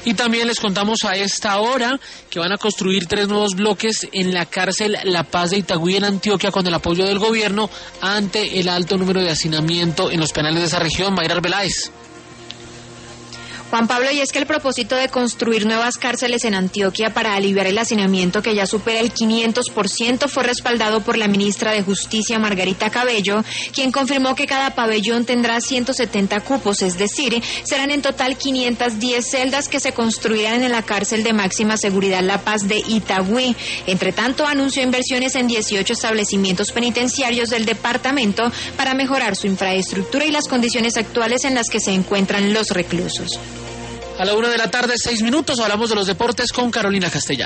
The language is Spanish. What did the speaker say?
Y también les contamos a esta hora que van a construir 3 nuevos bloques en la cárcel La Paz de Itagüí en Antioquia con el apoyo del gobierno ante el alto número de hacinamiento en los penales de esa región. Mayra Arbeláez. Juan Pablo, y es que el propósito de construir nuevas cárceles en Antioquia para aliviar el hacinamiento que ya supera el 500% fue respaldado por la ministra de Justicia, Margarita Cabello, quien confirmó que cada pabellón tendrá 170 cupos, es decir, serán en total 510 celdas que se construirán en la cárcel de máxima seguridad La Paz de Itagüí. Entre tanto, anunció inversiones en 18 establecimientos penitenciarios del departamento para mejorar su infraestructura y las condiciones actuales en las que se encuentran los reclusos. A la 1:06 p.m, hablamos de los deportes con Carolina Castellano.